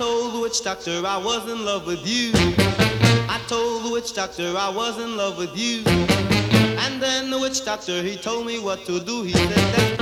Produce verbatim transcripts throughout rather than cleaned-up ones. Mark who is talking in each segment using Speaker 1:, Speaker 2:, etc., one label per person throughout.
Speaker 1: told the witch doctor I was in love with you. I told the witch doctor I was in love with you. And then the witch doctor, he told me what to do. He said that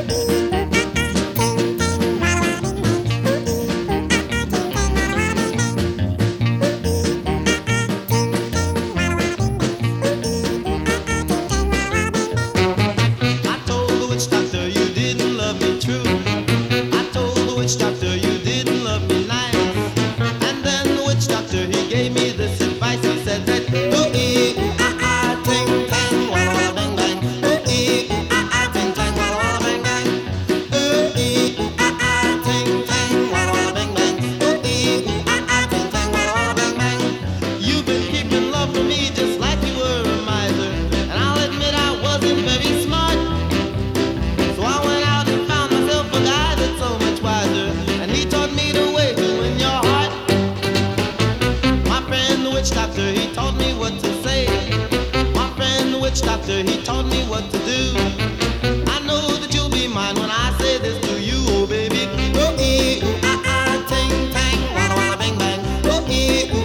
Speaker 1: I told the witch doctor you didn't love me true. I told the witch doctor you didn't love me nice. And then the witch doctor, he gave me this advice. He said that ooh ee ooh ah ah ting tang walla walla bang bang. Ooh ee ooh ah ah ting tang walla walla bang bang. Ooh ee ooh ah ah ting tang walla walla bang bang. Ooh ee ooh ah ah ting tang walla walla bang bang. You've been keeping love for me just like you were a miser, and I'll admit I wasn't very smart. So I went out and found myself a guy that's so much wiser, and he taught me the way to win your heart. My friend the witch doctor, he taught me what to say. My friend the witch doctor, he taught me what to do. I know that you'll be mine when I say this to you, oh baby. Oh ee ooh ah ah ting tang walla walla bang bang. Oh ee ooh